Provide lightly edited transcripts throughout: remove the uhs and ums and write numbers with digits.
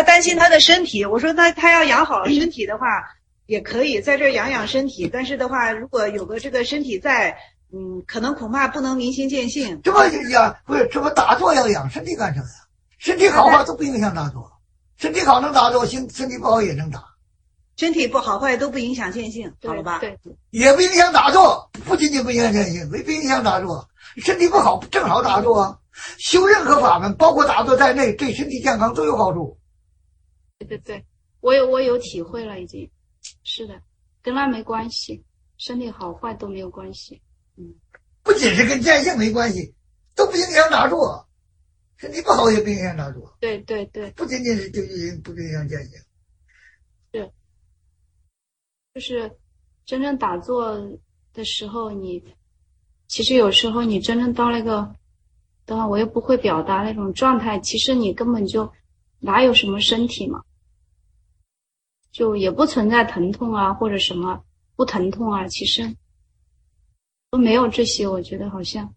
他担心他的身体。我说他要养好身体的话，也可以在这儿养身体。但是的话，如果有个这个身体在，可能恐怕不能明心见性。 这么养不是这么打坐要养身体干什么呀？身体好坏都不影响打坐，身体好能打坐，身体不好也能打。 身体不好坏都不影响见性，好了吧？ 对， 也不影响打坐，不仅仅不影响见性，不影响打坐。身体不好正好打坐啊！修任何法门，包括打坐在内，对身体健康都有好处。 对，我有体会了，已经是的，跟那没关系，身体好坏都没有关系。 不仅是跟见性没关系，都不影响打坐。身体不好也不影响打坐。 对， 不仅仅是不影响见性。 是，就是真正打坐的时候，其实有时候你真正到那个的话，我又不会表达那种状态，其实你根本就哪有什么身体嘛，就也不存在疼痛啊或者什么不疼痛啊，其实都没有这些。我觉得好像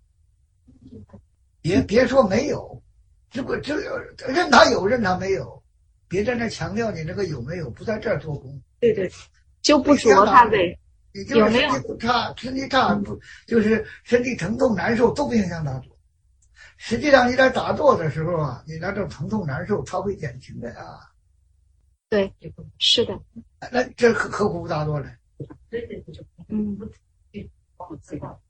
别说没有，这任他有任他没有，别在那强调你这个有没有，不在这儿做功。 对，就不着他呗。 你就是身体差不就是身体疼痛难受都不影响打坐。实际上你在打坐的时候啊，你那种疼痛难受它会减轻的啊。 对，是的。 那这何苦不打坐呢？ 对， 我知道。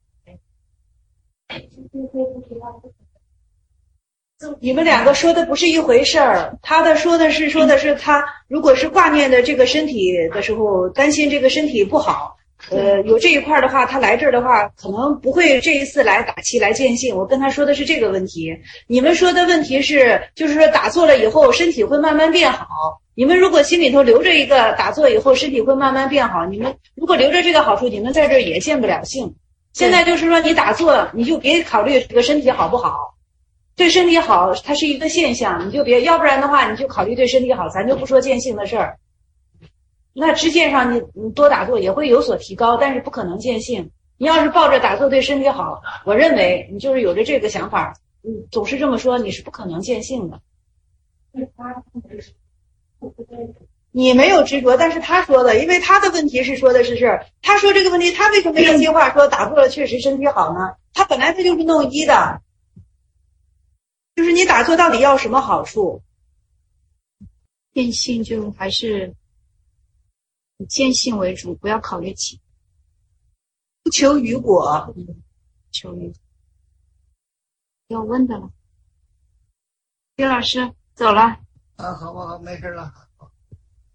你们两个说的不是一回事儿，他说的是他如果是挂念的这个身体的时候，担心这个身体不好。有这一块的话，他来这儿的话，可能不会这一次来打气来见性。我跟他说的是这个问题，你们说的问题是，就是说打坐了以后身体会慢慢变好。你们如果心里头留着一个打坐以后身体会慢慢变好，你们如果留着这个好处，你们在这儿也见不了性。现在就是说你打坐，你就别考虑这个身体好不好，对身体好它是一个现象，你就别，要不然的话你就考虑对身体好，咱就不说见性的事儿。那知见上你多打坐也会有所提高，但是不可能见性。你要是抱着打坐对身体好，我认为你就是有着这个想法，总是这么说，你是不可能见性的。你没有执着，但是他说的，因为他的问题是说的是他说这个问题，他为什么一句话说打坐了确实身体好呢？他本来他就是弄一的，就是你打坐到底要什么好处？ 见性就还是以见性为主，不要考虑起， 不求于果， 求于要问的了。薛老师走了。 好，没事了。